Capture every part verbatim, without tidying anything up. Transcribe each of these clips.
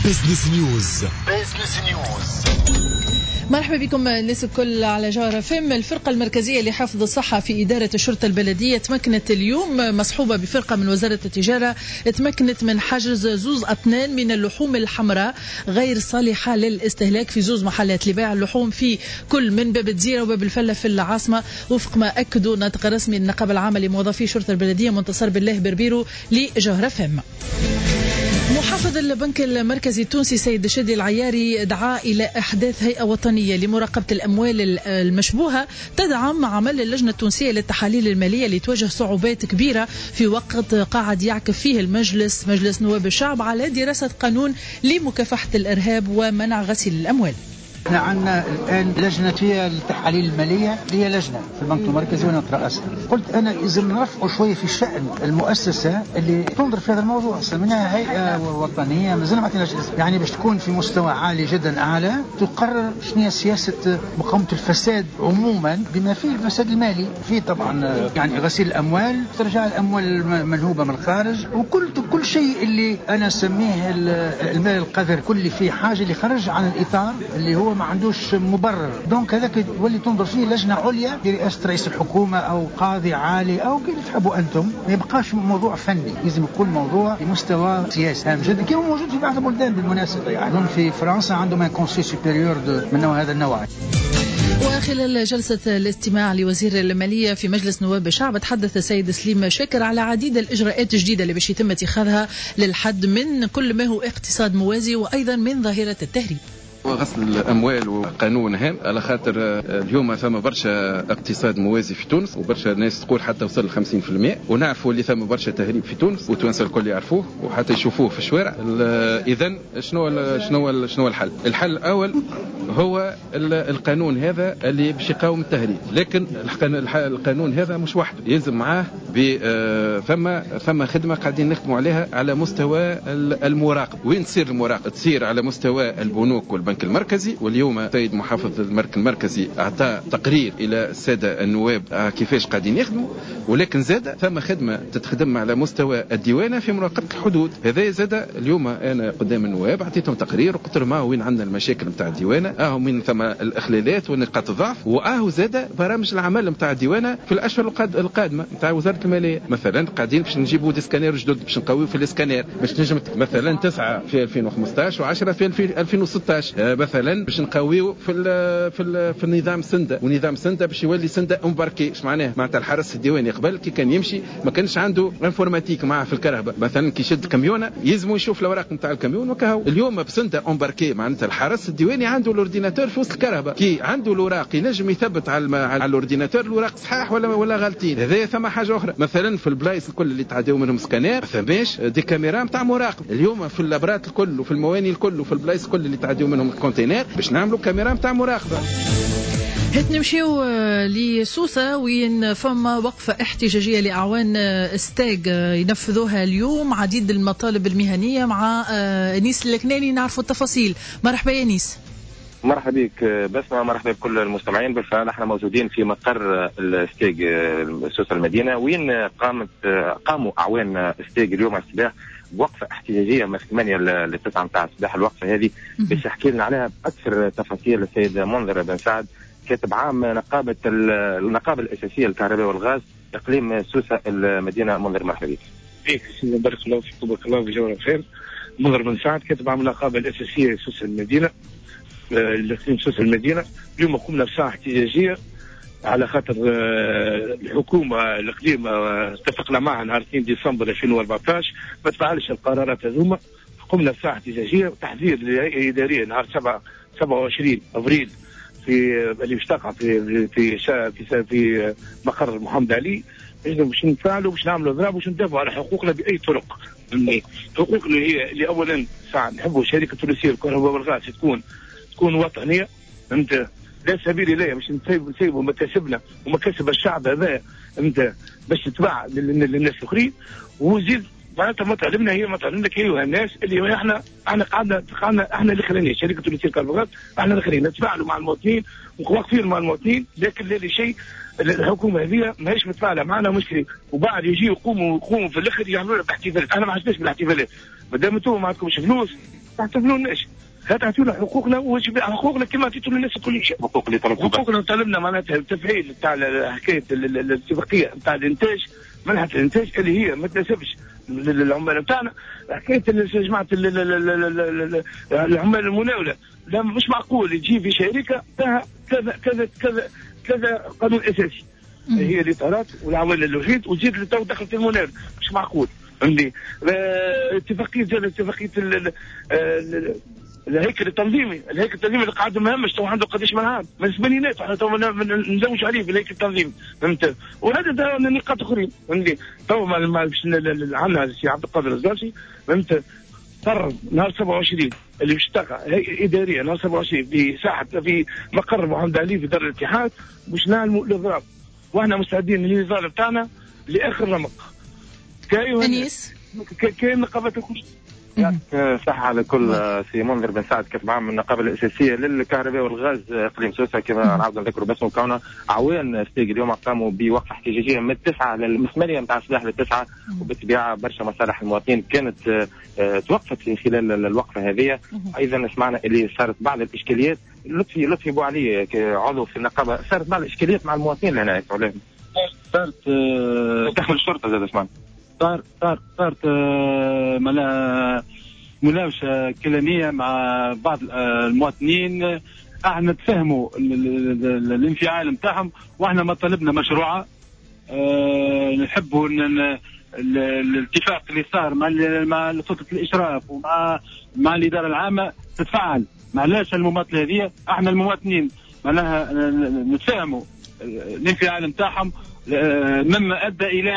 بزنس نيوز. بزنس نيوز. مرحبا بكم الناس الكل على جوهر فم. الفرقة المركزية لحفظ الصحة في إدارة الشرطة البلدية تمكنت اليوم مصحوبة بفرقة من وزارة التجارة تمكنت من حجز زوز أطنان من اللحوم الحمراء غير صالحة للاستهلاك في زوز محلات لبيع اللحوم في كل من باب الجزيرة وباب الفلة في العاصمة، وفق ما أكدوا ناطق رسمي النقابة العامة لموظفي الشرطة البلدية منتصر بالله بربيرو لجوهر فم. محافظ البنك المركزي التونسي سيد الشدي العياري دعا إلى إحداث هيئة وطنية لمراقبة الأموال المشبوهة تدعم عمل اللجنة التونسية للتحاليل المالية اللي تواجه صعوبات كبيرة في وقت قاعد يعكف فيه المجلس مجلس نواب الشعب على دراسة قانون لمكافحة الإرهاب ومنع غسيل الأموال. احنا عندنا الان لجنه فيها التحاليل الماليه، هي لجنه في البنك المركزي وانا اترأسها. قلت انا لازم نرفعوا شويه في الشأن المؤسسه اللي تنظر في هذا الموضوع، منها هيئه وطنيه مازال ما عطيناش اسم، يعني باش تكون في مستوى عالي جدا اعلى تقرر شنو هي سياسه مقاومه الفساد عموما بما فيه الفساد المالي، في طبعا يعني غسيل الاموال، ترجع الاموال المنهوبه من الخارج، وكل كل شيء اللي انا اسميه المال القذر، كل فيه حاجه اللي خرج عن الاطار اللي هو ما عندوش مبرر. دونك هذاك ولي تنظر فيه لجنه عليا برئاسه رئيس الحكومه او قاضي عالي او كيف تحبوا انتم، ما يبقاش موضوع فني، لازم يكون موضوع بمستوى سياسي هام جدا كما موجود في بعض البلدان بالمناسبه. يعني في فرنسا عندهم ان كونسي سوبيريور من نوع هذا النوع. وخلال جلسة الاستماع لوزير المالية في مجلس نواب الشعب تحدث السيد سليم شاكر على عديد الإجراءات الجديدة اللي باش يتم اتخاذها للحد من كل ما هو اقتصاد موازي وأيضا من ظاهرة التهريب. غسل الأموال وقانون هام، على خاطر اليوم ثم برشا اقتصاد موازي في تونس وبرشا ناس تقول حتى وصل خمسين بالمئة، ونعرفوا اللي ثم برشا تهريب في تونس وتوانسة الكل يعرفوه وحتى يشوفوه في الشوارع. إذن شنو شنو شنو الحل؟ الحل الأول هو القانون هذا اللي باش يقاوم التهريب، لكن القانون هذا مش وحده، يلزم معاه ثم ثم خدمة قاعدين نخدموا عليها على مستوى المراقبة. وين تصير المراقبة؟ تصير على مستوى البنوك والبنك المركزي. واليوم السيد محافظ البنك المركزي أعطى تقرير إلى السادة النواب كيفاش قاعدين يخدموا، ولكن زاد ثم خدمة تتخدم على مستوى الديوانة في مراقبة الحدود. هذا زاد اليوم أنا قدام النواب أعطيتهم تقرير وقلت لهم وين عندنا المشاكل متاع الديوانة، أهو من ثم الإخلالات ونقاط الضعف، وأهو زاد برامج العمل متاع الديوانة في الأشهر القادمة متاع وزارة المالية. مثلا قاعدين باش نجيبوا ديسكانير جدد باش نقويوا في الاسكانير باش نجم مثلا تسعة في ألفين وخمسطاش وعشرة في ألفين وستطاش مثلا باش نقويوا في ال في ال في النظام سنده، ونظام سنده باش يولي سنده امباركي. ايش معناه؟ معناتها الحرس الديواني قبل كي كان يمشي ما كانش عنده انفورماتيك معاه في الكهرباء، مثلا كي يشد كاميونه يلزموا يشوف الاوراق نتاع الكاميون وكهو. اليوم بسنده امباركي معناتها الحرس الديواني عنده الاورديناتور في وسط الكهرباء، كي عنده الاوراق ينجم يثبت على على الاورديناتور الاوراق صحاح ولا ولا غالطين. هذا ثم حاجه اخرى، مثلا في البلايص الكل اللي تعديو منهم سكانير ما ثماش دي كاميرا نتاع مراقبه. اليوم في اللابرات الكل وفي المواني الكل وفي البلايص الكل اللي تعديو منهم الكونتينر باش نعملوا كاميرا نتاع مراقبه. هات نمشيو لسوسة وين فما وقفة احتجاجية لأعوان استاج ينفذوها اليوم عديد المطالب المهنية مع أنيس الكناني. نعرفوا التفاصيل. مرحبا يا أنيس. مرحبا بك بسمة، مرحبا بكل المستمعين. بالفعل احنا موجودين في مقر الاستيج سوسة المدينة وين قامت قاموا أعوان استيج اليوم الصباح بوقفة احتجاجية من ثمانية لتسعة متاع الصباح. الوقفة هذه باش يحكي لنا عليها بأكثر تفاصيل السيد منذر بن سعد، كاتب عام نقابة النقابة الأساسية للكهرباء والغاز إقليم سوسة المدينة. منذر مرحبا بك. بارك الله فيك وبارك الله في جوهر الخير. منذر بن سعد كاتب عام النقابة الأساسية سوسة المدينة الإقليم سوسة المدينة. اليوم قمنا بساعة احتجاجية على خاطر الحكومة الإقليم اتفقنا معها نهار اثنين ديسمبر ألفين وأربعطاش ما تفعلش القرارات هذوما. قمنا بساعة احتجاجية تحذير للهيئة الإدارية نهار سبعة وعشرين أبريل في اللي باش تقع في في في في مقر محمد علي، باش نفعلوا باش نعملوا ضرب باش ندافعوا على حقوقنا بأي طرق. حقوقنا هي اللي أولا ساعة نحبوا شركة تونسية الكهرباء والغاز تكون تكون وطنية، انت لا سبيل اليه باش نسيبوا مكاسبنا ومكاسب الشعب هذا انت باش تتباع للناس الاخرين. وزيد معناتها مطالبنا هي مطالبنا كاينها الناس اللي احنا احنا قعدنا قعدنا احنا الاخرين شركه تونسيه الكهرباء احنا الاخرين نتفاعلوا مع المواطنين وواقفين مع المواطنين، لكن لا شيء الحكومه هذه ماهيش متفاعله معنا مشكله. وبعد يجي يقوموا يقوموا في الاخر يعملوا لنا احتفالات. انا ما عجبنيش بالاحتفالات، ما دام انتم ما عندكمش فلوس تعتبروناش، لا تعطيونا حقوقنا وواجب حقوقنا كما تعطوا للناس كل شيء. حقوق اللي طلبوا حقوقنا طلبنا معناتها التفعيل تاع حكايه الاتفاقيه تاع الانتاج، منحه الانتاج اللي هي ما تناسبش للعمال بتاعنا. حكايه جماعه العمال المناوله، لا مش معقول تجي في شركه فيها كذا كذا كذا كذا قانون اساسي هي الاطارات والعمال الوحيد وتزيد اللي تو دخلت المناوله، مش معقول. عندي اتفاقيه زي اتفاقيه الهيكل التنظيمي، الهيكل التنظيمي اللي قاعد مهمش تو عنده قداش من عام من الثمانينات احنا تو نزوج عليه بالهيكل التنظيمي، فهمت؟ وهذا نقاط اخرين عندي تو باش عندنا السي عبد القادر الزرسي، فهمت؟ قرر نهار سبعة وعشرين اللي باش تقع هيئه اداريه نهار سبعة وعشرين في ساحه في مقر محمد علي في دار الاتحاد باش نعلموا الاضراب، واحنا مستعدين للنضال بتاعنا لاخر رمق. انيس كاين نقابه الكل يعطيك صحة على كل سي منذر بن سعد كتب عام من النقابة الأساسية للكهرباء والغاز إقليم سوسة كما نعاود نذكروا باسمه كونه عوان ستيج اليوم قاموا بوقفة احتجاجية من التسعة للمثمانية نتاع السلاح للتسعة، وبالطبيعة برشا مصالح المواطنين كانت توقفت في خلال الوقفة هذه. أيضا سمعنا اللي صارت بعض الإشكاليات. لطفي لطفي بو علي عضو في النقابة، صارت بعض الإشكاليات مع المواطنين هنا عليهم. صارت دخل الشرطة زاد سمعنا. صار صار صارت مناوشة كلامية مع بعض المواطنين، احنا نتفهموا الانفعال نتاعهم واحنا مطالبنا مشروعة. أه نحبوا الاتفاق اللي صار مع مع سلطة الاشراف ومع مع الادارة العامة تتفعل. معلاش المماطلة هذه، احنا المواطنين معناها نتفهموا الانفعال نتاعهم مما ادى الى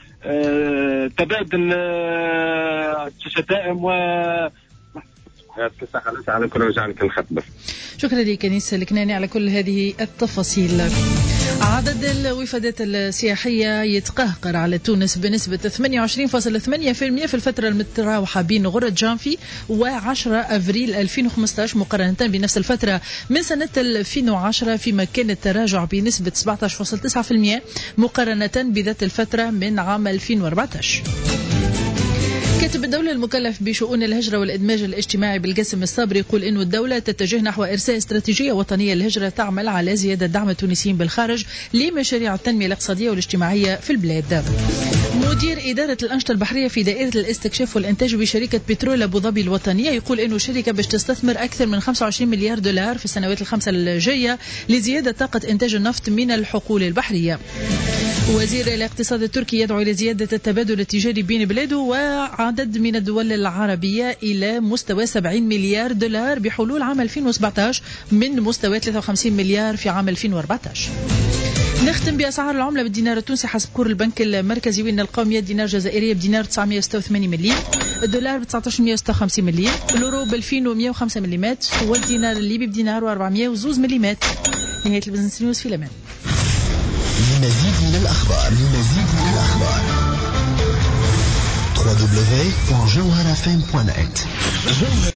تبادل الشتائم و يعطيك الصحة على كل وجعلك الخط بس. شكرا لك أنيس الكناني على كل هذه التفاصيل. عدد الوفادات السياحية يتقهقر على تونس بنسبة ثمانية وعشرين فاصلة ثمانية بالمئة في الفترة المتراوحة بين غرة جانفي وعشرة أفريل ألفين وخمسة عشر مقارنة بنفس الفترة من سنة ألفين وعشرة، فيما كان التراجع بنسبة سبعة عشر فاصلة تسعة بالمئة مقارنة بذات الفترة من عام ألفين وأربعة عشر. كاتب الدولة المكلف بشؤون الهجرة والإدماج الاجتماعي بالقاسم الصابري يقول إنه الدولة تتجه نحو إرساء استراتيجية وطنية للهجرة تعمل على زيادة دعم التونسيين بالخارج لمشاريع التنمية الاقتصادية والاجتماعية في البلاد. مدير إدارة الأنشطة البحرية في دائرة الاستكشاف والإنتاج بشركة بترول أبو ظبي الوطنية يقول إنه الشركة باش تستثمر أكثر من خمسة وعشرين مليار دولار في السنوات الخمسة الجاية لزيادة طاقة إنتاج النفط من الحقول البحرية. وزير الاقتصاد التركي يدعو إلى زيادة التبادل التجاري بين بلاده وعدد من الدول العربية إلى مستوى سبعين مليار دولار بحلول عام ألفين وسبعة عشر من مستوى ثلاثة وخمسين مليار في عام ألفين وأربعة عشر. نختم بأسعار العملة بالدينار التونسي حسب كور البنك المركزي، وإن القومية الدينار الجزائرية بدينار تسعمائة وستة وثمانين مليم، الدولار ب تسعة عشر مئة وستة وخمسين مليم، اليورو ب ألفين ومئة وخمسة مليمات، والدينار الليبي بدينار وأربعمائة وزوز مليمات. نهاية البزنس نيوز في الأمان. لمزيد من الأخبار لمزيد من الأخبار دبليو دبليو دبليو دوت جوهر اف ام دوت نت.